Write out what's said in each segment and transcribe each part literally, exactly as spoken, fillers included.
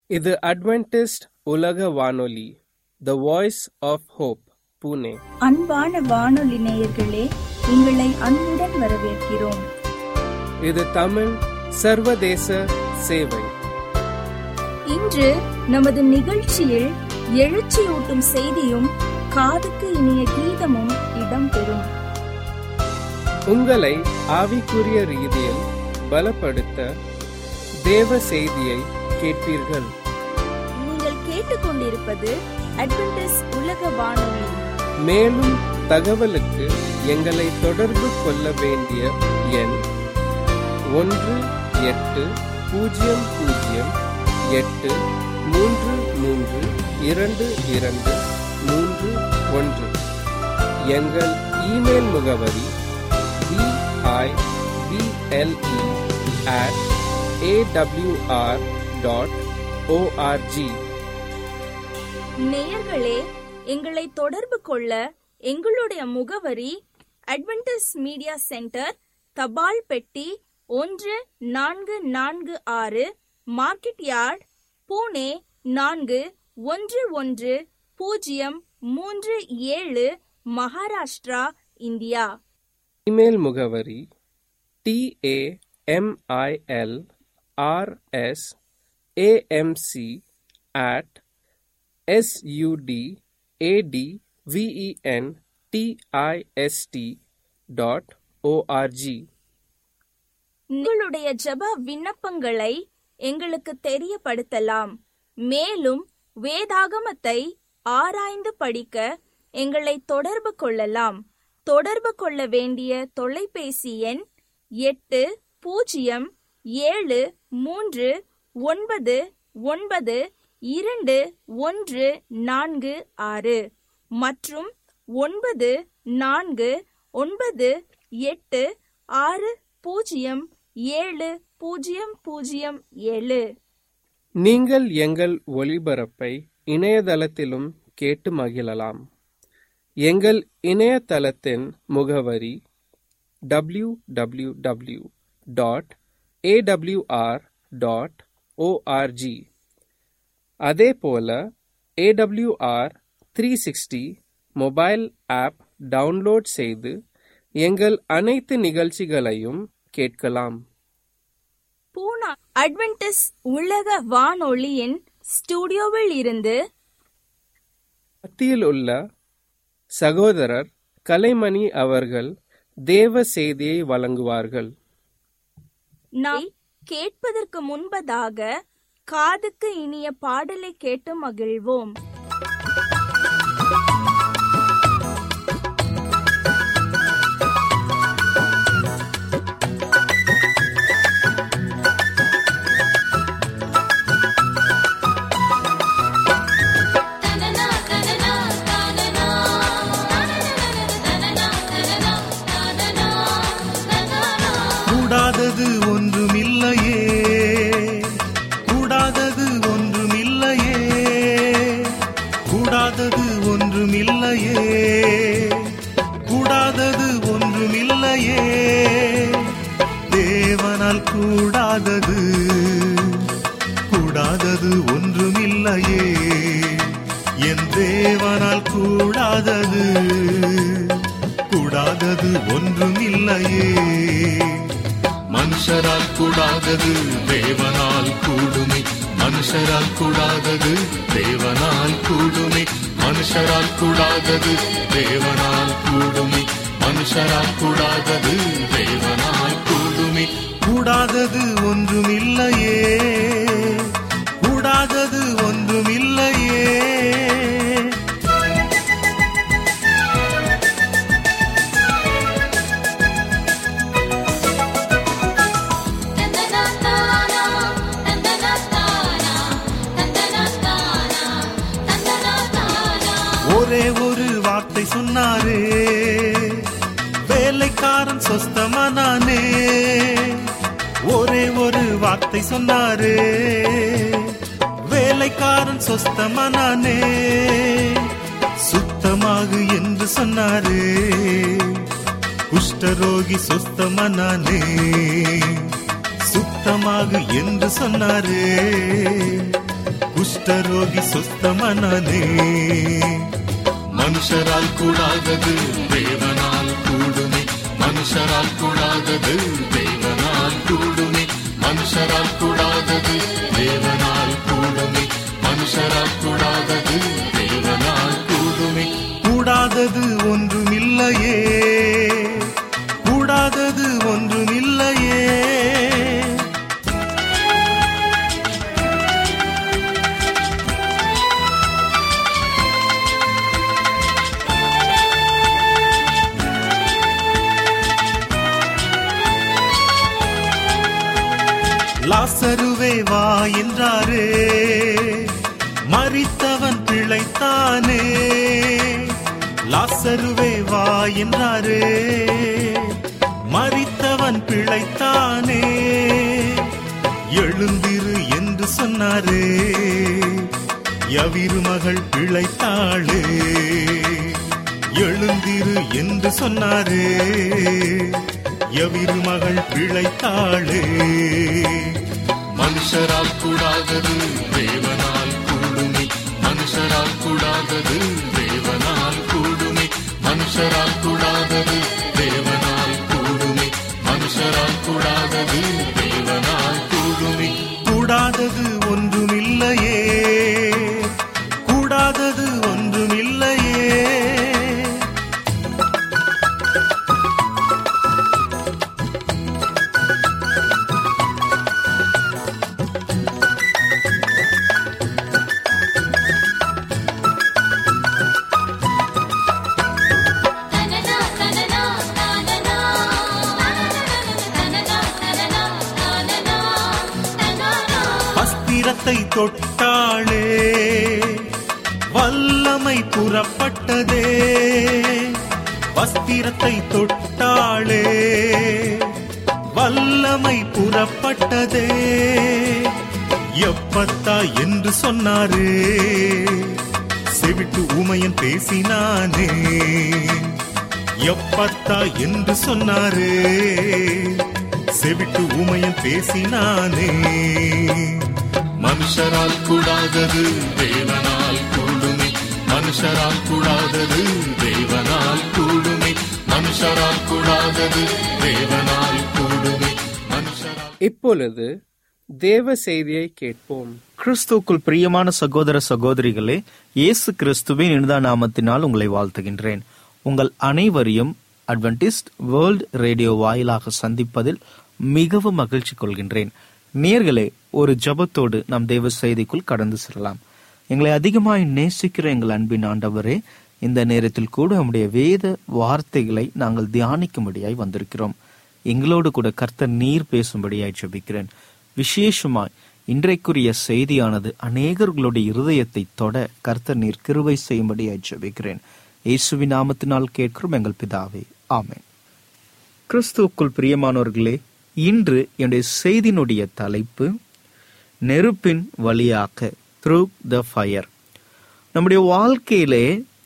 இது அட்வென்டிஸ்ட் உலக வானொலி, the voice of hope, Pune. அன்பான வானொலி நேயர்களே, உங்களை அன்புடன் வரவேற்கிறோம். இது தமிழ் சர்வதேச சேவை. இன்று நமது நிகழ்ச்சியில் எழுச்சியூட்டும் செய்தியும் காதுக்கு இனிய கீதமும் இடம்பெறும். உங்களை ஆவிக்குரிய ரீதியில் பலப்படுத்த தேவ செய்தியை கேட்பீர்கள். நீங்கள் கேட்டுக்கொண்டிருப்பது அட்வென்டிஸ்ட் உலக வானொலி. மேலும் தகவலுக்கு எங்களை தொடர்பு கொள்ள வேண்டிய எண் ஒன்று எட்டு பூஜ்ஜியம் பூஜ்ஜியம் எட்டு மூன்று மூன்று இரண்டு இரண்டு மூன்று ஒன்று. எங்கள் இமெயில் முகவரி PIBLE at AWR dot ORG. நேயர்களே, எங்களை தொடர்பு கொள்ள எங்களுடைய முகவரி அட்வென்டிஸ்ட் மீடியா சென்டர், தபால் பெட்டி ஒன்று நான்கு நான்கு ஆறு, மார்க்கெட் யார்ட், புனே நான்கு ஒன்று ஒன்று பூஜ்ஜியம் மூன்று ஏழு, மகாராஷ்டிரா, இந்தியா. இமெயில் முகவரி TAMIL RS AMC at SUTADVENTIST dot ORG. உங்களுடைய ஜெப விண்ணப்பங்களை எங்களுக்கு தெரியப்படுத்தலாம். மேலும் வேதாகமத்தை ஆராய்ந்து படிக்க எங்களை தொடர்பு கொள்ளலாம். தொடர்பு கொள்ள வேண்டிய தொலைபேசி எண் எட்டு பூஜ்ஜியம் ஏழு மூன்று ஒன்பது ஒன்பது இரண்டு ஒன்று நான்கு ஆறு மற்றும் ஒன்பது நான்கு ஒன்பது எட்டு ஆறு பூஜ்ஜியம் ஏழு பூஜ்ஜியம் பூஜ்ஜியம் ஏழு. நீங்கள் எங்கள் ஒளிபரப்பை இணையதளத்திலும் கேட்டு மகிழலாம். எங்கள் இணையதளத்தின் முகவரி W W W dot AWR dot ORG. அதே போல AWR three sixty mobile app download செய்து எங்கள் அனைத்து நிகழ்ச்சிகளையும் கேட்கலாம். பூனா அட்வென்டிஸ்ட் உலக வானொலியின் ஸ்டுடியோவில் இருந்து மத்தியில் உள்ள சகோதரர் கலைமணி அவர்கள் தேவ செய்தியை வழங்குவார்கள். நாம் கேட்பதற்கு முன்பதாக காதுக்கு இனிய பாடலை கேட்டு மகிழ்வோம். கூடாதது ஒன்றுமில்லையே, கூடாதது ஒன்றுமில்லையே, கூடாதது ஒன்றுமில்லையே, கூடாதது ஒன்றுமில்லையே, தேவனால் கூடாதது, கூடாதது ஒன்றுமில்லையே, என் தேவனால் கூடாதது, கூடாதது ஒன்றுமில்லையே. மனுஷரால் கூடாதது தேவனால் கூடுமே, மனுஷரால் கூடாதது தேவனால் கூடுமே, மனுஷரால் கூடாதது தேவனால் கூடுமே, மனுஷரால் கூடாதது தேவனால் கூடுமே. கூடாதது ஒன்றுமில்லையே, கூடாதது ஒன்றுமில்லையே. ஒரே ஒரு வார்த்தை சொன்னாரே, வேலைக்காரன் சொஸ்தமானானே. ஒரே ஒரு வார்த்தை சொன்னாரே, வேலைக்காரன் சொஸ்தமானானே. சுத்தமாகு என்று சொன்னாரே, குஷ்டரோகி சொஸ்தமானானே. சுத்தமாகு என்று சொன்னாரே, குஷ்டரோகி சுஸ்தமானானே. மனுஷரால் கூடாதது தேவனால் கூடுமே, மனுஷரால் கூடாதது தேவனால் கூடுமே, மனுஷரால் கூடாதது தேவனால் கூடுமே, மனுஷரால் கூடாதது தேவனால் கூடுமே. கூடாதது ஒன்றுமில்லையே, கூடாதது ஒன்றுமில்லையே. லாசருவே வா என்றாரே, மரித்தவன் பிழைத்தானே. லாசருவே வா என்றாரே, மரித்தவன் பிழைத்தானே. எழுந்திரு என்று சொன்னாரே, யவீரு மகள் பிழைத்தாளே. எழுந்திரு என்று சொன்னாரே, யவீரு மகள் பிழைத்தாளே. மனுஷரால் கூடாதது தேவனால் கூடுமே, மனுஷரால் கூடாதது தேவனால் கூடுமே, மனுஷரால் கூடாதது தேவனால் கூடுமே, மனுஷரால் கூடாதது தேவனால் கூடுமே. கூடாதது ஒன்றுமில்லையே, கூடாதது ஒன்றுமில்லையே. தொட்டாளே, வல்லமை புறப்பட்டதே. வஸ்திரத்தை தொட்டாளே, வல்லமை புறப்பட்டதே. எப்பத்தா என்று சொன்னாரே, செவிட்டு ஊமையன் பேசினானே. எப்பத்தா என்று சொன்னாரே, செவிட்டு ஊமையன் பேசினானே. மனுஷரால் கூடாதது தேவனால் கூடுமே, மனுஷரால் கூடாதது தேவனால் கூடுமே, மனுஷரால் கூடாதது தேவனால் கூடுமே, மனுஷரால். இப்பொழுது தேவ செய்தியை கேட்போம். கிறிஸ்துவுக்குள் பிரியமான சகோதர சகோதரிகளே, இயேசு கிறிஸ்துவின் இனிதான நாமத்தினால் உங்களை வாழ்த்துகின்றேன். உங்கள் அனைவரையும் அட்வென்டிஸ்ட் வேர்ல்ட் ரேடியோ வாயிலாக சந்திப்பதில் மிகவும் மகிழ்ச்சி கொள்கின்றேன். நேயர்களே, ஒரு ஜபத்தோடு நாம் தேவ செய்திக்குள் கடந்து செல்லலாம். எங்களை அதிகமாய் நேசிக்கிற எங்கள் அன்பின் ஆண்டவரே, இந்த நேரத்தில் கூட நம்முடைய வேத வார்த்தைகளை நாங்கள் தியானிக்கும்படியாய் வந்திருக்கிறோம். எங்களோடு கூட கர்த்தர் நீர் பேசும்படியாய் ஜெபிக்கிறேன். விசேஷமாய் இன்றைக்குரிய செய்தியானது அநேகர்களுடைய இருதயத்தை தொட கர்த்தர் நீர் கிருபை செய்யும்படியாய் ஜெபிக்கிறேன். இயேசுவின் நாமத்தினால் கேட்கிறோம் எங்கள் பிதாவே, ஆமென். கிறிஸ்துவுக்குள் பிரியமானவர்களே, இன்று என்னுடைய செய்தியினுடைய தலைப்பு நெருப்பின் வழியாக, த்ரூ த ஃபயர். நம்முடைய வாழ்க்கையிலே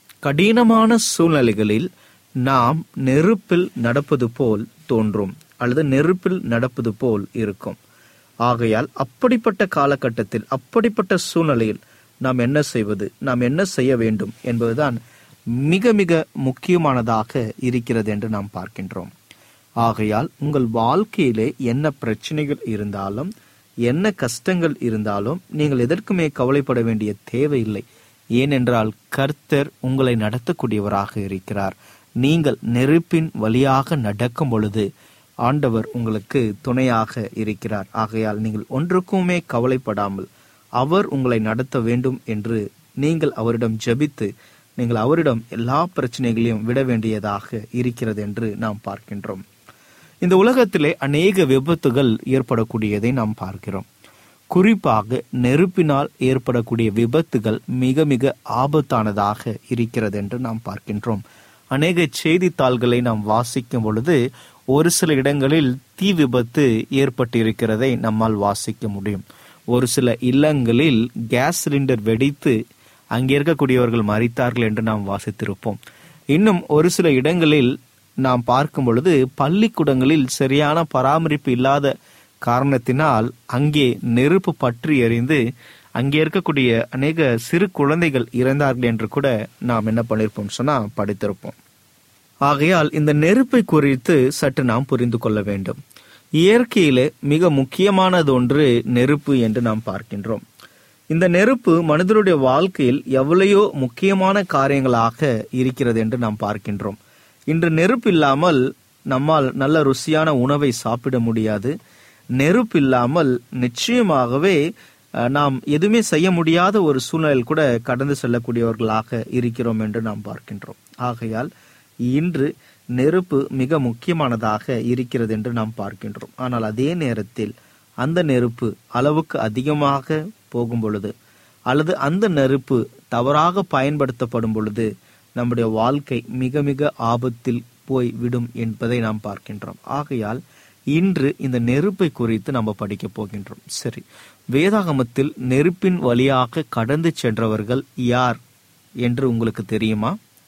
கடினமான சூழ்நிலைகளில் நாம் நெருப்பில் நடப்பது போல் தோன்றும், அல்லது நெருப்பில் நடப்பது போல் இருக்கும். ஆகையால் அப்படிப்பட்ட காலகட்டத்தில், அப்படிப்பட்ட சூழ்நிலையில் நாம் என்ன செய்வது, நாம் என்ன செய்ய வேண்டும் என்பதுதான் மிக மிக முக்கியமானதாக இருக்கிறது என்று நாம் பார்க்கின்றோம். ஆகையால் உங்கள் வாழ்க்கையிலே என்ன பிரச்சனைகள் இருந்தாலும், என்ன கஷ்டங்கள் இருந்தாலும் நீங்கள் எதற்குமே கவலைப்பட வேண்டிய தேவையில்லை. ஏனென்றால் கர்த்தர் உங்களை நடத்தக்கூடியவராக இருக்கிறார். நீங்கள் நெருப்பின் வழியாக நடக்கும் பொழுது ஆண்டவர் உங்களுக்கு துணையாக இருக்கிறார். ஆகையால் நீங்கள் ஒன்றுக்குமே கவலைப்படாமல் அவர் உங்களை நடத்த வேண்டும் என்று நீங்கள் அவரிடம் ஜெபித்து நீங்கள் அவரிடம் எல்லா பிரச்சனைகளையும் விட வேண்டியதாக இருக்கிறது என்று நாம் பார்க்கின்றோம். இந்த உலகத்திலே அநேக விபத்துகள் ஏற்படக்கூடியதை நாம் பார்க்கிறோம். குறிப்பாக நெருப்பினால் ஏற்படக்கூடிய விபத்துகள் மிக மிக ஆபத்தானதாக இருக்கிறது என்று நாம் பார்க்கின்றோம். அநேக செய்தித்தாள்களை நாம் வாசிக்கும் பொழுது ஒரு சில இடங்களில் தீ விபத்து ஏற்பட்டிருக்கிறதை நம்மால் வாசிக்க முடியும். ஒரு சில இல்லங்களில் கேஸ் சிலிண்டர் வெடித்து அங்கே இருக்கக்கூடியவர்கள் மரித்தார்கள் என்று நாம் வாசித்திருப்போம். இன்னும் ஒரு சில இடங்களில் நாம் பார்க்கும் பொழுது பள்ளிக்கூடங்களில் சரியான பராமரிப்பு இல்லாத காரணத்தினால் அங்கே நெருப்பு பற்றி எறிந்து அங்கே இருக்கக்கூடிய அநேக சிறு குழந்தைகள் இறந்தார்கள் என்று கூட நாம் என்ன பண்ணிருப்போம் சொன்னா படித்திருப்போம். ஆகையால் இந்த நெருப்பை குறித்து சற்று நாம் புரிந்து கொள்ள வேண்டும். இயற்கையிலே மிக முக்கியமானது ஒன்று நெருப்பு என்று நாம் பார்க்கின்றோம். இந்த நெருப்பு மனிதனுடைய வாழ்க்கையில் எவ்வளையோ முக்கியமான காரியங்களாக இருக்கிறது என்று நாம் பார்க்கின்றோம். இன்று நெருப்பு இல்லாமல் நம்மால் நல்ல ருசியான உணவை சாப்பிட முடியாது. நெருப்பு இல்லாமல் நிச்சயமாகவே நாம் எதுவுமே செய்ய முடியாத ஒரு சூழ்நிலையில் கூட கடந்து செல்லக்கூடியவர்களாக இருக்கிறோம் என்று நாம் பார்க்கின்றோம். ஆகையால் இன்று நெருப்பு மிக முக்கியமானதாக இருக்கிறது என்று நாம் பார்க்கின்றோம். ஆனால் அதே நேரத்தில் அந்த நெருப்பு அளவுக்கு அதிகமாக போகும் பொழுது அல்லது அந்த நெருப்பு தவறாக பயன்படுத்தப்படும் பொழுது நம்முடைய வாழ்க்கை மிக மிக ஆபத்தில் போய் விடும் என்பதை நாம் பார்க்கின்றோம். ஆகையால் இன்று இந்த நெருப்பை குறித்து நம்ம படிக்க போகின்றோம். சரி, வேதாகமத்தில் நெருப்பின் வழியாக கடந்து சென்றவர்கள் யார் என்று உங்களுக்கு தெரியுமா?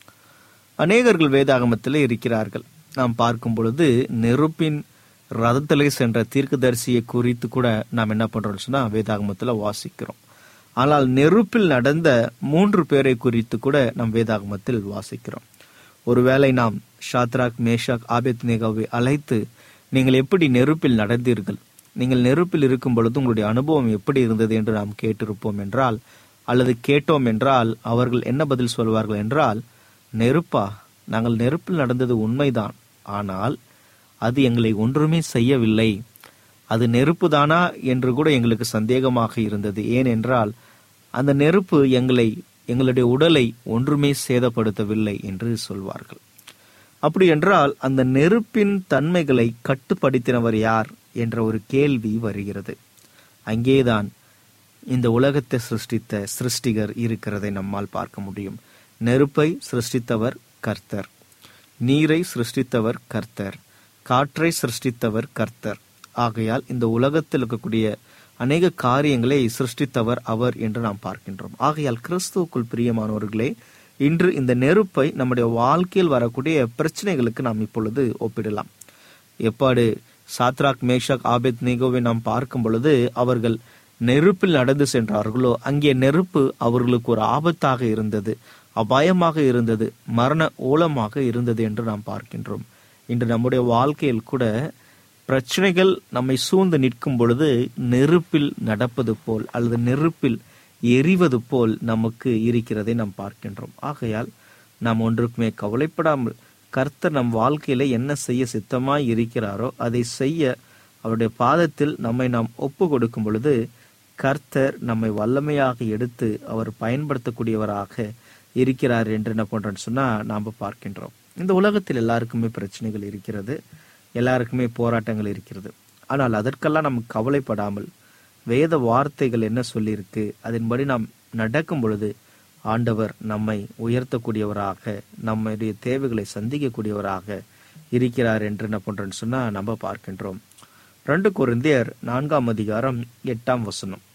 அநேகர்கள் வேதாகமத்தில் இருக்கிறார்கள். நாம் பார்க்கும் பொழுது நெருப்பின் ரதத்திலே சென்ற தீர்க்கதரிசியை குறித்து கூட நாம் என்ன பண்றோம் சொன்னா வேதாகமத்தில் வாசிக்கிறோம். ஆனால் நெருப்பில் நடந்த மூன்று பேரை குறித்து கூட நாம் வேதாகமத்தில் வாசிக்கிறோம். ஒருவேளை நாம் ஷாத்ராக், மேஷாக், ஆபேத்நேகோவை அழைத்து நீங்கள் எப்படி நெருப்பில் நடந்தீர்கள், நீங்கள் நெருப்பில் இருக்கும் பொழுது உங்களுடைய அனுபவம் எப்படி இருந்தது என்று நாம் கேட்டிருப்போம் என்றால், அல்லது கேட்டோம் என்றால் அவர்கள் என்ன பதில் சொல்வார்கள் என்றால், நெருப்பா, நாங்கள் நெருப்பில் நடந்தது உண்மைதான், ஆனால் அது எங்களை ஒன்றுமே செய்யவில்லை, அது நெருப்பு தானா என்று கூட எங்களுக்கு சந்தேகமாக இருந்தது. ஏனென்றால் அந்த நெருப்பு எங்களை எங்களுடைய உடலை ஒன்றுமே சேதப்படுத்தவில்லை என்று சொல்வார்கள். அப்படி என்றால் அந்த நெருப்பின் தன்மைகளை கட்டுப்படுத்தினவர் யார் என்ற ஒரு கேள்வி வருகிறது. அங்கேதான் இந்த உலகத்தை சிருஷ்டித்த சிருஷ்டிகர் இருக்கிறதை நம்மால் பார்க்க முடியும். நெருப்பை சிருஷ்டித்தவர் கர்த்தர், நீரை சிருஷ்டித்தவர் கர்த்தர், காற்றை சிருஷ்டித்தவர் கர்த்தர். ஆகையால் இந்த உலகத்தில் இருக்கக்கூடிய அநேக காரியங்களை சிருஷ்டித்தவர் அவர் என்று நாம் பார்க்கின்றோம். ஆகையால் கிறிஸ்துவுக்குள் பிரியமானவர்களே, இன்று இந்த நெருப்பை நம்முடைய வாழ்க்கையில் வரக்கூடிய பிரச்சனைகளுக்கு நாம் இப்பொழுது ஒப்பிடலாம். எப்பாடு சாத்ராக், மேஷாக், ஆபேத்நேகோவை நாம் பார்க்கும் பொழுது அவர்கள் நெருப்பில் நடந்து சென்றார்களோ அங்கே நெருப்பு அவர்களுக்கு ஒரு ஆபத்தாக இருந்தது, அபாயமாக இருந்தது, மரண ஓலமாக இருந்தது என்று நாம் பார்க்கின்றோம். இன்று நம்முடைய வாழ்க்கையில் கூட பிரச்சனைகள் நம்மை சூழ்ந்து நிற்கும் பொழுது நெருப்பில் நடப்பது போல் அல்லது நெருப்பில் எரிவது போல் நமக்கு இருக்கிறதை நாம் பார்க்கின்றோம். ஆகையால் நாம் ஒன்றுக்குமே கவலைப்படாமல் கர்த்தர் நம் வாழ்க்கையில என்ன செய்ய சித்தமாய் இருக்கிறாரோ அதை செய்ய அவருடைய பாதத்தில் நம்மை நாம் ஒப்பு கொடுக்கும் பொழுது கர்த்தர் நம்மை வல்லமையாக எடுத்து அவர் பயன்படுத்தக்கூடியவராக இருக்கிறார் என்று என்ன பண்றோம்னு சொன்னா நாம் பார்க்கின்றோம். இந்த உலகத்தில் எல்லாருக்குமே பிரச்சனைகள் இருக்கிறது, எல்லாருக்குமே போராட்டங்கள் இருக்கிறது. ஆனால் அதற்கெல்லாம் நம்ம கவலைப்படாமல் வேத வார்த்தைகள் என்ன சொல்லியிருக்கு அதன்படி நாம் நடக்கும் பொழுது ஆண்டவர் நம்மை உயர்த்தக்கூடியவராக, நம்முடைய தேவைகளை சந்திக்கக்கூடியவராக இருக்கிறார் என்று என்ன பண்றோம்னு சொன்னா நம்ம பார்க்கின்றோம். ரெண்டு கொரிந்தியர் நான்காம் அதிகாரம் எட்டாம் வசனம்,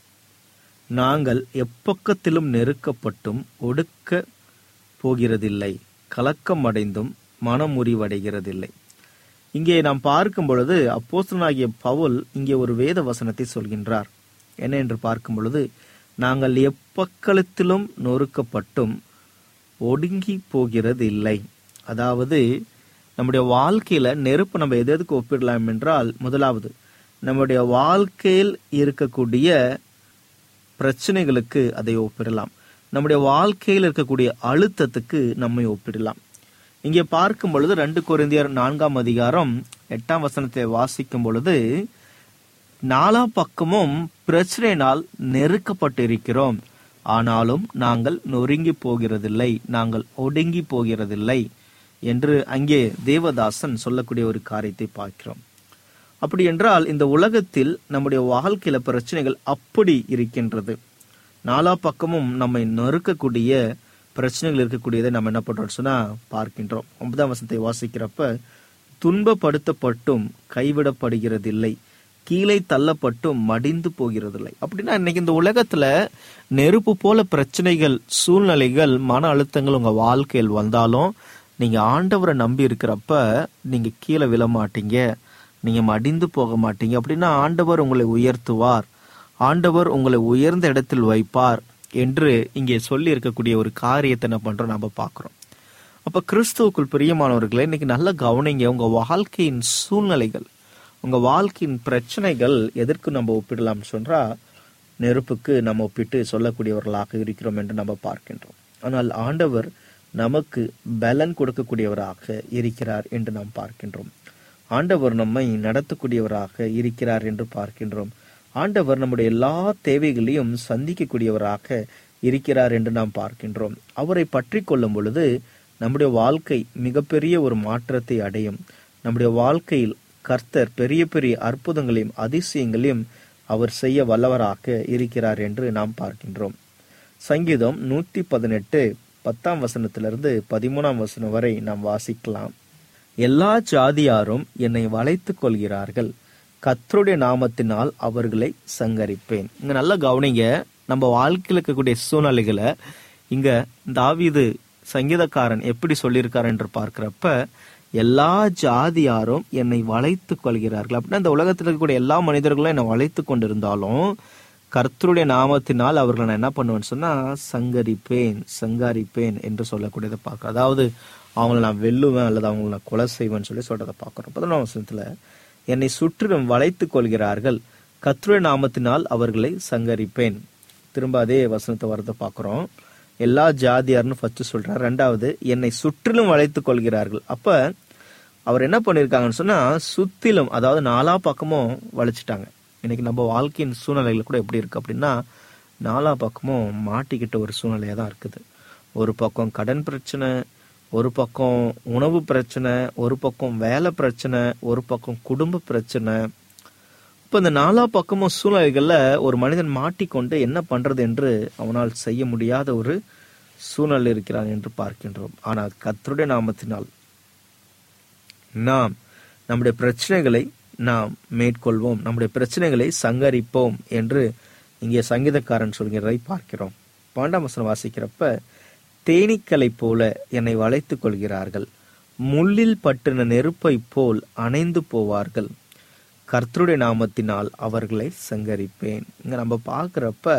நாங்கள் எப்பக்கத்திலும் நெருக்கப்பட்டும் ஒடுக்க போகிறதில்லை, கலக்கம் அடைந்தும் மனமுறிவடைகிறதில்லை. இங்கே நாம் பார்க்கும் பொழுது அப்போஸ்தலனாகிய பவுல் இங்கே ஒரு வேத வசனத்தை சொல்கின்றார். என்ன என்று பார்க்கும் பொழுது, நாங்கள் எப்பக்களத்திலும் நொறுக்கப்பட்டும் ஒடுங்கி போகிறது இல்லை. அதாவது நம்முடைய வாழ்க்கையில நெருப்பு நம்ம எது எதுக்கு ஒப்பிடலாம் என்றால், முதலாவது நம்முடைய வாழ்க்கையில் இருக்கக்கூடிய பிரச்சனைகளுக்கு அதை ஒப்பிடலாம், நம்முடைய வாழ்க்கையில் இருக்கக்கூடிய அழுத்தத்துக்கு நம்மை ஒப்பிடலாம். இங்கே பார்க்கும் பொழுது ரெண்டு கொரிந்தியர் நான்காம் அதிகாரம் எட்டாம் வசனத்தை வாசிக்கும் பொழுது, நாலா பக்கமும் பிரச்சனையினால் நெருக்கப்பட்டு இருக்கிறோம், ஆனாலும் நாங்கள் நொறுங்கி போகிறதில்லை, நாங்கள் ஒடுங்கி போகிறதில்லை என்று அங்கே தேவதாசன் சொல்லக்கூடிய ஒரு காரியத்தை பார்க்கிறோம். அப்படி என்றால் இந்த உலகத்தில் நம்முடைய வாழ்க்கையில பிரச்சனைகள் அப்படி இருக்கின்றது. நாலா பக்கமும் நம்மை நெருக்கக்கூடிய பிரச்சனைகள் இருக்கக்கூடியதை நம்ம என்ன பண்றோம் சொன்னா பார்க்கின்றோம். ஒன்பதாம் வசனத்தை வாசிக்கிறப்ப, துன்பப்படுத்தப்பட்டும் கைவிடப்படுகிறதில்லை, கீழே தள்ளப்பட்டும் மடிந்து போகிறதில்லை. அப்படின்னா இன்னைக்கு இந்த உலகத்துல நெருப்பு போல பிரச்சனைகள், சூழ்நிலைகள், மன அழுத்தங்கள் உங்க வாழ்க்கையில் வந்தாலும் நீங்க ஆண்டவரை நம்பி இருக்கிறப்ப நீங்க கீழே விழ மாட்டீங்க, நீங்க மடிந்து போக மாட்டீங்க. அப்படின்னா ஆண்டவர் உங்களை உயர்த்துவார், ஆண்டவர் உங்களை உயர்ந்த இடத்தில் வைப்பார் என்று இங்கே சொல்லி இருக்கக்கூடிய ஒரு காரியத்தை என்ன பண்றோம் நாம பார்க்கிறோம். அப்ப கிறிஸ்துவுக்குள் பிரியமானவர்களே, இன்னைக்கு நல்ல கவனிங்க. உங்க வாழ்க்கையின் சூழ்நிலைகள், உங்க வாழ்க்கையின் பிரச்சனைகள் எதற்கு நம்ம ஒப்பிடலாம் சொன்னா, நெருப்புக்கு நம்ம ஒப்பிட்டு சொல்லக்கூடியவர்களாக இருக்கிறோம் என்று நம்ம பார்க்கின்றோம். ஆனால் ஆண்டவர் நமக்கு பலன் கொடுக்கக்கூடியவராக இருக்கிறார் என்று நாம் பார்க்கின்றோம். ஆண்டவர் நம்மை நடத்தக்கூடியவராக இருக்கிறார் என்று பார்க்கின்றோம். ஆண்டவர் நம்முடைய எல்லா தேவைகளையும் சந்திக்கக்கூடியவராக இருக்கிறார் என்று நாம் பார்க்கின்றோம். அவரை பற்றி கொள்ளும் பொழுது நம்முடைய வாழ்க்கை மிகப்பெரிய ஒரு மாற்றத்தை அடையும். நம்முடைய வாழ்க்கையில் கர்த்தர் பெரிய பெரிய அற்புதங்களையும் அதிசயங்களையும் அவர் செய்ய வல்லவராக இருக்கிறார் என்று நாம் பார்க்கின்றோம். சங்கீதம் நூத்தி பதினெட்டு பத்தாம் வசனத்திலிருந்து பதிமூணாம் வசனம் வரை நாம் வாசிக்கலாம். எல்லா ஜாதியாரும் என்னை வளைத்துக் கொள்கிறார்கள், கர்த்தருடைய நாமத்தினால் அவர்களை சங்கரிப்பேன். இங்க நல்ல கவனிங்க. நம்ம வாழ்க்கையில் இருக்கக்கூடிய சூழ்நிலைகளை இங்க தாவீது சங்கீதக்காரன் எப்படி சொல்லியிருக்காரு என்று பார்க்கிறப்ப, எல்லா ஜாதியாரும் என்னை வளைத்து கொள்கிறார்கள் அப்படின்னா, இந்த உலகத்தில் இருக்கக்கூடிய எல்லா மனிதர்களும் என்னை வளைத்து கொண்டிருந்தாலும் கர்த்தருடைய நாமத்தினால் அவர்களை நான் என்ன பண்ணுவேன்னு சொன்னா சங்கரிப்பேன் சங்காரிப்பேன் என்று சொல்லக்கூடியதை பார்க்கிறோம். அதாவது அவங்களை நான் வெல்லுவேன் அல்லது அவங்களை நான் கொலை செய்வேன்னு சொல்லி சொல்றதை பார்க்கிறோம். பதினொன்றாம் வசனத்துல என்னை சுற்றிலும் வளைத்து கொள்கிறார்கள், கர்த்தருடைய நாமத்தினால் அவர்களை சங்கரிப்பேன். திரும்ப அதே வசனத்தை வரதை பார்க்கிறோம். எல்லா ஜாதியார்னு ஃபர்ஸ்ட் சொல்றார். ரெண்டாவது என்னை சுற்றிலும் வளைத்து கொள்கிறார்கள். அப்ப அவர் என்ன பண்ணிருக்காங்கன்னு சொன்னா சுத்திலும், அதாவது நாலா பக்கமும் வளைச்சிட்டாங்க. இன்னைக்கு நம்ம வாழ்க்கையின் சூழ்நிலைகள் கூட எப்படி இருக்கு அப்படின்னா, நாலா பக்கமும் மாட்டிக்கிட்ட ஒரு சூழ்நிலையா தான் இருக்குது. ஒரு பக்கம் கடன் பிரச்சனை, ஒரு பக்கம் உணவு பிரச்சனை, ஒரு பக்கம் வேலை பிரச்சனை, ஒரு பக்கம் குடும்ப பிரச்சனை. இப்ப இந்த நாலா பக்கமும் சூழ்நிலைகள்ல ஒரு மனிதன் மாட்டிக்கொண்டு என்ன பண்றது என்று அவனால் செய்ய முடியாத ஒரு சூழ்நிலை இருக்கிறான் என்று பார்க்கின்றோம். ஆனால் கர்த்தருடைய நாமத்தினால் நாம் நம்முடைய பிரச்சனைகளை நாம் மேற்கொள்வோம், நம்முடைய பிரச்சனைகளை சங்கரிப்போம் என்று இங்கே சங்கீதக்காரன் சொல்கிறதை பார்க்கிறோம். பன்னெண்டாம் வசனம் வாசிக்கிறப்ப, தேனீக்களை போல என்னை வளைத்துக் கொள்கிறார்கள், முள்ளில் பற்றின நெருப்பை போல் அணைந்து போவார்கள், கர்த்தருடைய நாமத்தினால் அவர்களை சங்கரிப்பேன். இங்க நம்ம பார்க்கிறப்ப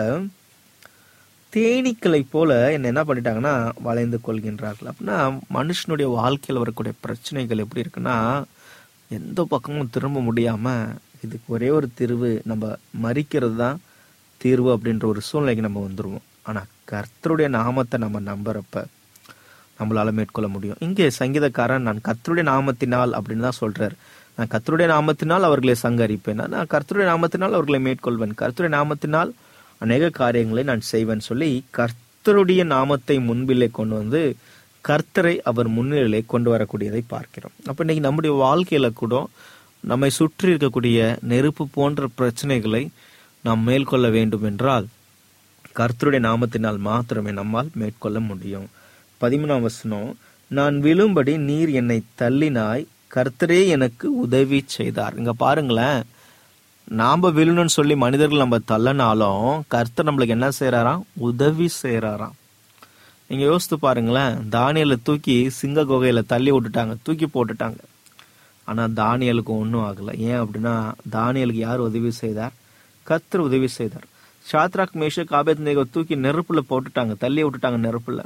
தேனீக்களை போல என்ன என்ன பண்ணிட்டாங்கன்னா வளைந்து கொள்கின்றார்கள். அப்படின்னா மனுஷனுடைய வாழ்க்கையில் வரக்கூடிய பிரச்சனைகள் எப்படி இருக்குன்னா, எந்த பக்கமும் திரும்ப முடியாம இதுக்கு ஒரே ஒரு தீர்வு, நம்ம மறிக்கிறது தான் தீர்வு அப்படின்ற ஒரு சூழ்நிலைக்கு நம்ம வந்துருவோம். ஆனா கர்த்தருடைய நாமத்தை நம்ம நம்புறப்ப நம்மளால மேற்கொள்ள முடியும். இங்கே சங்கீதக்காரன் நான் கர்த்தருடைய நாமத்தினால் அப்படின்னு தான் சொல்றாரு. நான் கர்த்தருடைய நாமத்தினால் அவர்களை சங்கரிப்பேன், நான் கர்த்தருடைய நாமத்தினால் அவர்களை மேற்கொள்வேன், கர்த்தருடைய நாமத்தினால் அநேக காரியங்களை நான் செய்வேன் சொல்லி கர்த்தருடைய நாமத்தை முன்பிலே கொண்டு வந்து கர்த்தரை அவர் முன்னிலை கொண்டு வரக்கூடியதை பார்க்கிறோம். அப்ப இன்னைக்கு நம்முடைய வாழ்க்கையில கூட நம்மை சுற்றி இருக்கக்கூடிய நெருப்பு போன்ற பிரச்சனைகளை நாம் மேற்கொள்ள வேண்டும் என்றால் கர்த்தருடைய நாமத்தினால் மாத்திரமே நம்மால் மேற்கொள்ள முடியும். பதிமூணாம் வசனம், நான் விழும்படி நீர் என்னை தள்ளினாய், கர்த்தரே எனக்கு உதவி செய்தார். இங்க பாருங்களேன், நாம விழுணும்னு சொல்லி மனிதர்கள் நம்ம தள்ளனாலும் கர்த்தர் நம்மளுக்கு என்ன செய்யறாராம், உதவி செய்யறாராம். நீங்க யோசித்து பாருங்களேன், தானியலை தூக்கி சிங்க குகையில தள்ளி விட்டுட்டாங்க, தூக்கி போட்டுட்டாங்க. ஆனா தானியலுக்கு ஒன்றும் ஆகல. ஏன் அப்படின்னா தானியலுக்கு யார் உதவி செய்தார், கர்த்தர் உதவி செய்தார். சாத்ராக் மேஷக் ஆபேத்நேகோ தூக்கி நெருப்புல போட்டுட்டாங்க, தள்ளி விட்டுட்டாங்க நெருப்புல.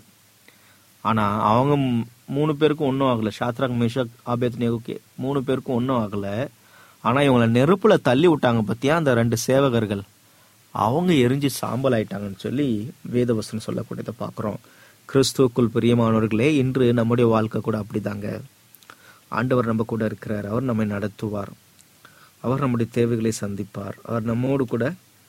ஆனா அவங்க மூணு பேருக்கும் ஒன்றும் ஆகல. சாத்ராக் மேஷக் ஆபேத்நேகோக்கு மூணு பேருக்கும் ஒன்றும் ஆகல. ஆனா இவங்களை நெருப்புல தள்ளி விட்டாங்க பத்தியா அந்த ரெண்டு சேவகர்கள், அவங்க எரிஞ்சு சாம்பல் ஆயிட்டாங்கன்னு சொல்லி வேதவசனம் சொல்லக்கூடியதை பார்க்கிறோம். கிறிஸ்துவுக்குள் பிரியமானவர்களே, இன்று நம்முடைய வாழ்க்கை கூட அப்படிதாங்க. ஆண்டவர் நம்ம கூட இருக்கிறார், அவர் நம்மை நடத்துவார், அவர் நம்முடைய தேவைகளை சந்திப்பார், அவர் நம்மோடு கூட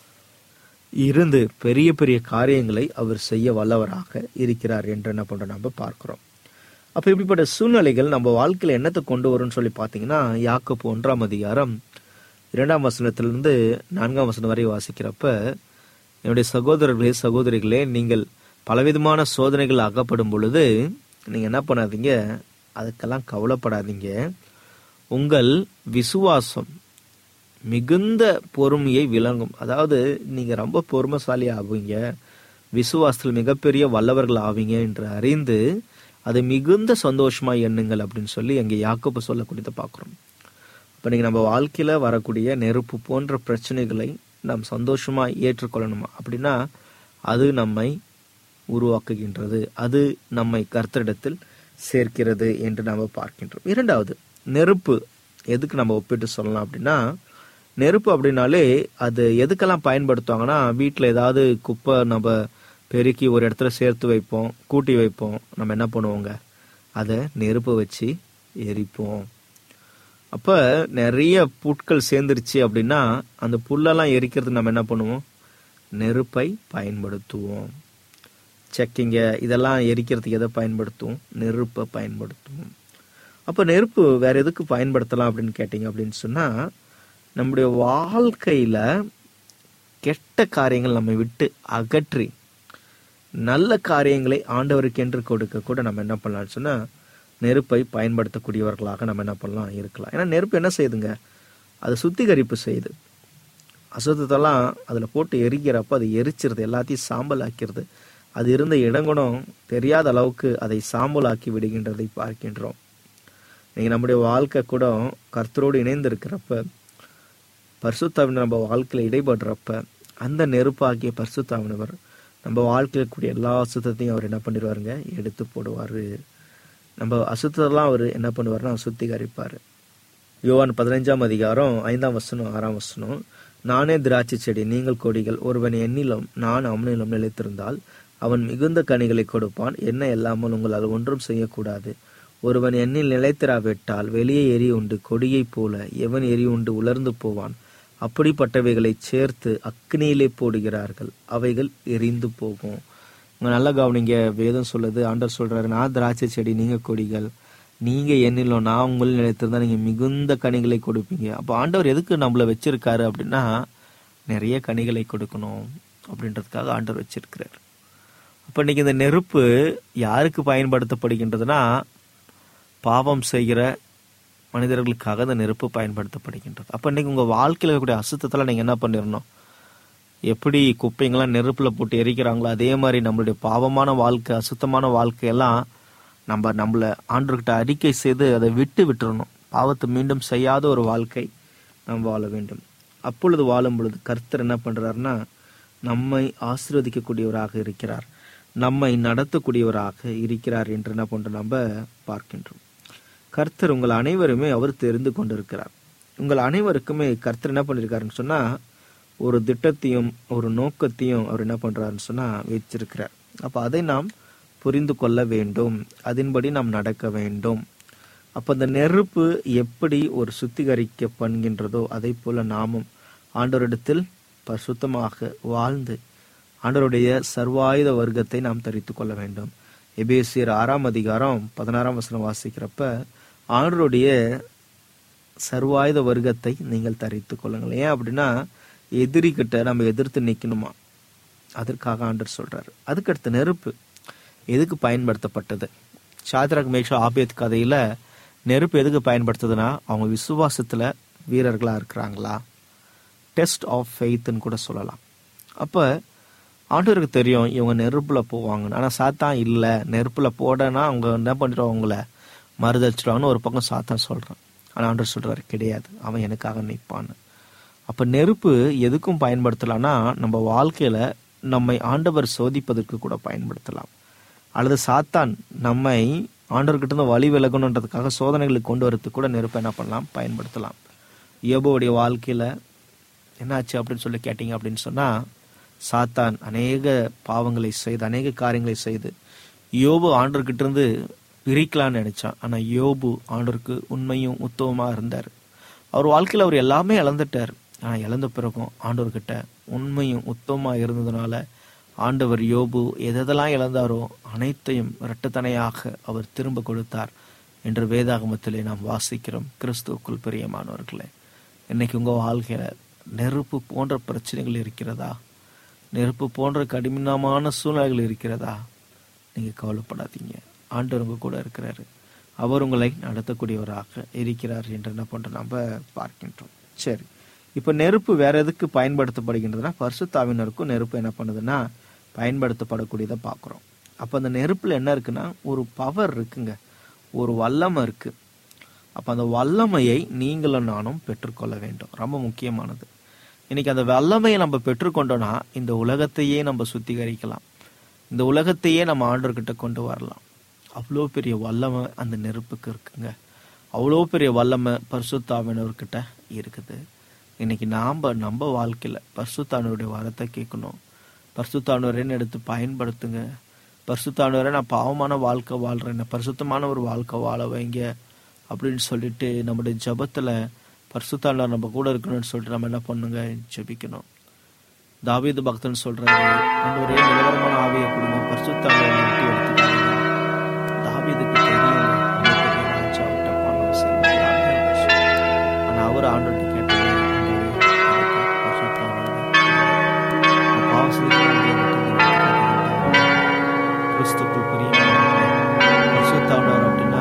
இருந்து பெரிய பெரிய காரியங்களை அவர் செய்ய வல்லவராக இருக்கிறார் என்று என்ன பண்றோம் நம்ம பார்க்கிறோம். அப்ப இப்படிப்பட்ட சூழ்நிலைகள் நம்ம வாழ்க்கையில என்னத்தை கொண்டு வரும்னு சொல்லி பாத்தீங்கன்னா, யாக்கோபு ஒன்றாம் அதிகாரம் இரண்டாம் வசனத்திலிருந்து நான்காம் வசனம் வரை வாசிக்கிறப்ப, என்னுடைய சகோதரர்களே சகோதரிகளே, நீங்கள் பலவிதமான சோதனைகள் அகப்படும் பொழுது நீங்க என்ன பண்ணாதீங்க, அதுக்கெல்லாம் கவலைப்படாதீங்க. உங்கள் விசுவாசம் மிகுந்த பொறுமையை விளங்கும். அதாவது நீங்க ரொம்ப பொறுமைசாலி ஆவீங்க, விசுவாசத்தில் மிகப்பெரிய வல்லவர்கள் ஆவீங்க என்று அறிந்து அதை மிகுந்த சந்தோஷமா எண்ணுங்கள் அப்படின்னு சொல்லி அங்கே யாக்கோபு சொல்லக்கூடியதை பார்க்கிறோம். இப்போ நீங்க நம்ம வாழ்க்கையில வரக்கூடிய நெருப்பு போன்ற பிரச்சனைகளை நாம் சந்தோஷமா ஏற்றுக்கொள்ளணுமா அப்படின்னா அது நம்மை உருவாக்குகின்றது, அது நம்மை கர்த்தரிடத்தில் சேர்க்கிறது என்று நாம் பார்க்கின்றோம். இரண்டாவது, நெருப்பு எதுக்கு நம்ம ஒப்பிட்டு சொல்லலாம் அப்படின்னா, நெருப்பு அப்படின்னாலே அது எதுக்கெல்லாம் பயன்படுத்துவாங்கன்னா, வீட்டில் ஏதாவது குப்பை நம்ம பெருக்கி ஒரு இடத்துல சேர்த்து வைப்போம், கூட்டி வைப்போம், நம்ம என்ன பண்ணுவோங்க, அதை நெருப்பு வச்சு எரிப்போம். அப்போ நிறைய புட்கள் சேர்ந்துருச்சு அப்படின்னா அந்த புல்லெல்லாம் எரிக்கிறதுக்கு நம்ம என்ன பண்ணுவோம், நெருப்பை பயன்படுத்துவோம். செக்கிங்க இதெல்லாம் எரிக்கிறதுக்கு எதை பயன்படுத்துவோம், நெருப்பை பயன்படுத்துவோம். அப்போ நெருப்பு வேற எதுக்கு பயன்படுத்தலாம் அப்படின்னு கேட்டிங்க அப்படின்னு சொன்னால், நம்முடைய வாழ்க்கையில் கெட்ட காரியங்கள் நம்ம விட்டு அகற்றி நல்ல காரியங்களை ஆண்டவருக்கு என்று கொடுக்க கூட நம்ம என்ன பண்ணலாம்னு சொன்னால் நெருப்பை பயன்படுத்தக்கூடியவர்களாக நம்ம என்ன பண்ணலாம் இருக்கலாம். ஏன்னா நெருப்பு என்ன செய்யுதுங்க, அது சுத்திகரிப்பு செய்யுது. அசுத்தத்தெல்லாம் அதில் போட்டு எரிக்கிறப்ப அது எரிச்சிருது, எல்லாத்தையும் சாம்பல் ஆக்கிறது. அது இருந்த இடங்குணம் தெரியாத அளவுக்கு அதை சாம்பல் ஆக்கி விடுகின்றதை பார்க்கின்றோம். இன்னைக்கு நம்முடைய வாழ்க்கை கூட கர்த்தரோடு இணைந்து இருக்கிறப்ப, பரிசுத்தாவினர் நம்ம வாழ்க்கையில் இடைபடுறப்ப, அந்த நெருப்பாகிய பரிசுத்தாவினவர் நம்ம வாழ்க்கையில் கூடிய எல்லா அசுத்தத்தையும் அவர் என்ன பண்ணிடுவாருங்க, எடுத்து போடுவார். நம்ம அசுத்தத்தெல்லாம் அவர் என்ன பண்ணுவார்னா சுத்திகரிப்பார். யோவான் பதினைஞ்சாம் அதிகாரம் ஐந்தாம் வசனம் ஆறாம் வசனம், நானே திராட்சை செடி, நீங்கள் கொடிகள். ஒருவன் என்னிலும் நான் அவனிலும் நிலைத்திருந்தால் அவன் மிகுந்த கனிகளை கொடுப்பான். என்ன இல்லாமல் உங்களால் ஒன்றும் செய்யக்கூடாது. ஒருவன் எண்ணில் நிலைத்திராவிட்டால் வெளியே எரி உண்டு, கொடியைப் போல எவன் எரி உண்டு உலர்ந்து போவான். அப்படிப்பட்டவைகளை சேர்த்து அக்னியிலே போடுகிறார்கள், அவைகள் எரிந்து போகும். உங்க நல்ல கவனிங்க, வேதம் சொல்லுது, ஆண்டவர் சொல்றாரு, நான் திராட்சை செடி, நீங்க கொடிகள். நீங்க எண்ணிலும் நான் உங்கள் நிலைத்திருந்தா நீங்க மிகுந்த கனிகளை கொடுப்பீங்க. அப்போ ஆண்டவர் எதுக்கு நம்மளை வச்சிருக்காரு அப்படின்னா, நிறைய கனிகளை கொடுக்கணும் அப்படின்றதுக்காக ஆண்டவர் வச்சிருக்கிறார். அப்போ இன்னைக்கு இந்த நெருப்பு யாருக்கு பயன்படுத்தப்படுகின்றதுன்னா, பாவம் செய்கிற மனிதர்களுக்காக இந்த நெருப்பு பயன்படுத்தப்படுகின்றது. அப்போ இன்னைக்கு உங்கள் வாழ்க்கையில் இருக்கக்கூடிய அசுத்தத்தில் நீங்கள் என்ன பண்ணிடணும், எப்படி குப்பைங்கெல்லாம் நெருப்பில் போட்டு எரிக்கிறாங்களோ அதே மாதிரி நம்மளுடைய பாவமான வாழ்க்கை, அசுத்தமான வாழ்க்கையெல்லாம் நம்ம நம்மளை ஆண்டவர்கிட்ட அறிக்கை செய்து அதை விட்டு விட்டுறணும். பாவத்தை மீண்டும் செய்யாத ஒரு வாழ்க்கை நாம் வாழ வேண்டும். அப்பொழுது வாழும் பொழுது கர்த்தர் என்ன பண்ணுறாருன்னா, நம்மை ஆசீர்வதிக்கக்கூடியவராக இருக்கிறார், நம்மை நடத்தக்கூடியவராக இருக்கிறார் என்று என்ன பண்ணுற நம்ம பார்க்கின்றோம். கர்த்தர் உங்கள் அனைவருமே அவர் தெரிந்து கொண்டிருக்கிறார். உங்கள் அனைவருக்குமே கர்த்தர் என்ன பண்ணியிருக்காருன்னு சொன்னால், ஒரு திட்டத்தையும் ஒரு நோக்கத்தையும் அவர் என்ன பண்ணுறாருன்னு சொன்னால் வச்சிருக்கிறார். அப்போ அதை நாம் புரிந்து கொள்ள வேண்டும், அதன்படி நாம் நடக்க வேண்டும். அப்போ அந்த நெருப்பு எப்படி ஒரு சுத்திகரிக்க பண்ணுகின்றதோ அதை போல நாமும் ஆண்டவரிடத்தில் பரிசுத்தமாக வாழ்ந்து ஆண்டவருடைய சர்வாயுத வர்க்கத்தை நாம் தரித்து கொள்ள வேண்டும். எபேசியர் ஆறாம் அதிகாரம் பதினாறாம் வசனம் வாசிக்கிறப்ப, ஆண்டவருடைய சர்வாயுத வர்க்கத்தை நீங்கள் தரித்து கொள்ளுங்கள். ஏன் அப்படின்னா, எதிரி கிட்ட நம்ம எதிர்த்து நிற்கணுமா, அதற்காக ஆண்டவர் சொல்றாரு. அதுக்கடுத்து நெருப்பு எதுக்கு பயன்படுத்தப்பட்டது? சாத்ராக் மேஷாக் ஆபேத் கதையில நெருப்பு எதுக்கு பயன்படுத்துதுன்னா, அவங்க விசுவாசத்துல வீரர்களா இருக்கிறாங்களா, டெஸ்ட் ஆஃப் ஃபெய்த்னு கூட சொல்லலாம். அப்ப ஆண்டவருக்கு தெரியும் இவங்க நெருப்புல போவாங்கன்னு. ஆனா சாத்தான் இல்லை, நெருப்புல போடனா அவங்க என்ன பண்ணிடுவாங்க, அவங்கள மறுதளிச்சிடுவாங்கன்னு ஒரு பக்கம் சாத்தான் சொல்றான். ஆனா ஆண்டவர் சொல்றாரு, கிடையாது, அவன் எனக்காக நிற்பான்னு. அப்ப நெருப்பு எதுக்கும் பயன்படுத்தலாம்னா, நம்ம வாழ்க்கையில நம்மை ஆண்டவர் சோதிப்பதற்கு கூட பயன்படுத்தலாம். அல்லது சாத்தான் நம்மை ஆண்டவர்கிட்ட இருந்து வழி விலகணுன்றதுக்காக சோதனைகளுக்கு கொண்டு வரதுக்கு கூட நெருப்பை என்ன பண்ணலாம், பயன்படுத்தலாம். யோபுடைய வாழ்க்கையில என்னாச்சு அப்படின்னு சொல்லி கேட்டீங்க அப்படின்னு சொன்னா, சாத்தான் அநேக பாவங்களை செய்து அநேக காரியங்களை செய்து யோபு ஆண்டவர்கிட்ட இருந்து பிரிக்கலான்னு நினைச்சான். ஆனா யோபு ஆண்டவருக்கு உண்மையும் உத்தமமா இருந்தார். அவர் வாழ்க்கையில அவர் எல்லாமே இழந்துட்டார். ஆனா இழந்த பிறகும் ஆண்டவர்கிட்ட உண்மையும் உத்தமமா இருந்ததுனால ஆண்டவர் யோபு எதெல்லாம் இழந்தாரோ அனைத்தையும் இரட்டத்தனையாக அவர் திரும்ப கொடுத்தார் என்று வேதாகமத்திலே நாம் வாசிக்கிறோம். கிறிஸ்துவுக்குள் பிரியமானவர்களே, இன்னைக்கு உங்க வாழ்க்கையில நெருப்பு போன்ற பிரச்சனைகள் இருக்கிறதா, நெருப்பு போன்ற கடினமான சூழ்நிலைகள் இருக்கிறதா? நீங்க கவலைப்படாதீங்க, ஆண்டவர் உங்க கூட இருக்கிறாரு, அவர் உங்களை நடத்தக்கூடியவராக இருக்கிறார் என்று என்ன பண்ற நம்ம பார்க்கின்றோம். சரி, இப்ப நெருப்பு வேற எதுக்கு பயன்படுத்தப்படுகின்றதுன்னா, பரிசுத்தாவினருக்கும் நெருப்பு என்ன பண்ணுதுன்னா பயன்படுத்தப்படக்கூடியதை பார்க்குறோம். அப்போ அந்த நெருப்புல என்ன இருக்குன்னா, ஒரு பவர் இருக்குங்க, ஒரு வல்லமை இருக்கு. அப்போ அந்த வல்லமையை நீங்களும் நானும் பெற்றுக்கொள்ள வேண்டும். ரொம்ப முக்கியமானது. இன்னைக்கு அந்த வல்லமையை நம்ம பெற்றுக்கொண்டோம்னா இந்த உலகத்தையே நம்ம சுத்திகரிக்கலாம், இந்த உலகத்தையே நம்ம ஆண்டவர்கிட்ட கொண்டு வரலாம். அவ்வளோ பெரிய வல்லமை அந்த நெருப்புக்கு இருக்குங்க. அவ்வளோ பெரிய வல்லமை பரிசுத்த ஆவியானவர்கிட்ட இருக்குது. இன்னைக்கு நாம் நம்ம வாழ்க்கையில் பரிசுத்த ஆவியானவருடைய வரத்தை கேட்கணும். பரிசுத்த ஆவியானவரைன்னு எடுத்து பயன்படுத்துங்க. பரிசுத்த ஆவியானவரை நான் பாவமான வாழ்க்கை வாழ்கிறேன், பரிசுத்தமான ஒரு வாழ்க்கை வாழ வைங்க அப்படின்னு சொல்லிட்டு நம்முடைய ஜபத்தில் பரிசுத்த ஆவியானவர் நம்ம கூட இருக்கணும்னு சொல்லிட்டு நம்ம என்ன பண்ணுங்க, ஜெபிக்கணும். தாவீது பக்தன் சொல்றாரு, ஆண்டவரே நிலவரமான ஆவியை கொடுங்க, பரிசுத்த ஆவியை விட்டு எடுத்துக்காங்க. தாவீதுக்கு தெரியும் ராஜாவிட்ட பணம் செய்வாங்க. ஆனா அவர் ஆண்டவர்கிட்ட கேட்டது, பரிசுத்த ஆவியை பாவம் கிறிஸ்துக்குள் பிரியமானவர்களே, பரிசுத்த ஆவியானவர் அப்படின்னா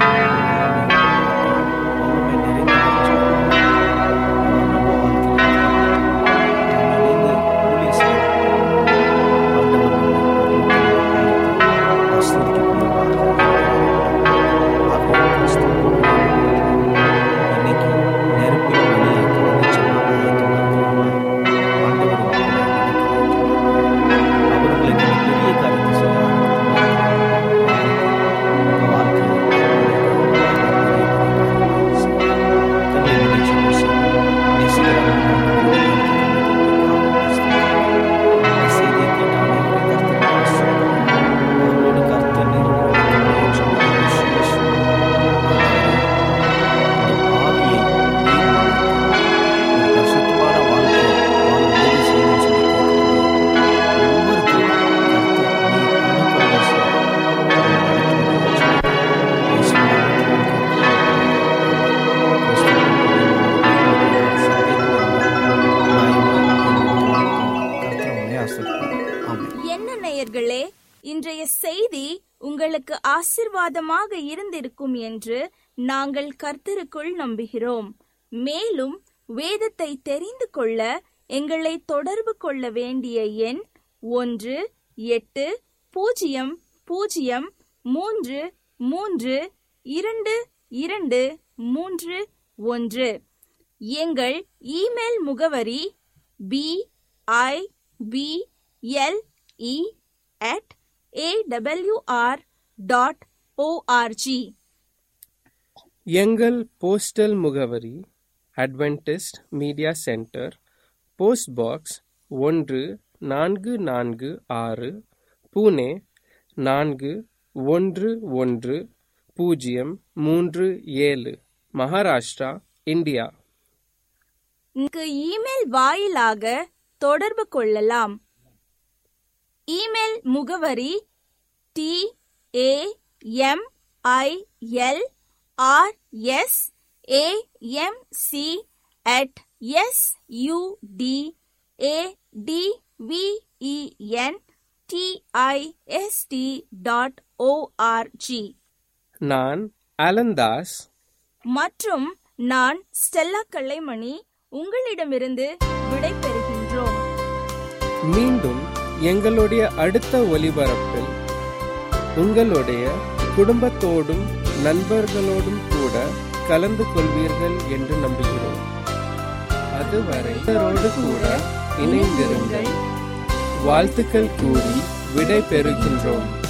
இன்றைய செய்தி உங்களுக்கு ஆசீர்வாதமாக இருந்திருக்கும் என்று நாங்கள் கர்த்தருக்குள் நம்புகிறோம். மேலும் வேதத்தை தெரிந்து கொள்ள எங்களை தொடர்பு கொள்ள வேண்டிய எண் ஒன்று எட்டு பூஜ்ஜியம் பூஜ்ஜியம் மூன்று மூன்று இரண்டு இரண்டு மூன்று ஒன்று. எங்கள் இமெயில் முகவரி P I P L E at A W R dot ORG. எங்கள் போஸ்டல் முகவரி Adventist media centre, post box ஒன்று நான்கு நான்கு ஆறு, புனே நான்கு ஒன்று ஒன்று பூஜ்ஜியம் மூன்று ஏழு, மகாராஷ்டிரா, இந்தியா. இங்கு இமெயில் வாயிலாக தொடர்பு கொள்ளலாம். இமெயில் முகவரி T A M I L R S A M C at S U T A D V E N T I S T dot ORG. நான் அலந்தாஸ் மற்றும் நான் ஸ்டெல்லா கல்லைமணி உங்களிடமிருந்து விடை பெறுகின்றோம். மீண்டும் எங்களுடைய அடுத்த ஒலிபரப்பில் உங்களுடைய குடும்பத்தோடும் நண்பர்களோடும் கூட கலந்து கொள்வீர்கள் என்று நம்புகிறோம். அதுவரை இவரோடு கூட இணைந்திருங்கள். வாழ்த்துக்கள் கூறி விடை பெறுகின்றோம்.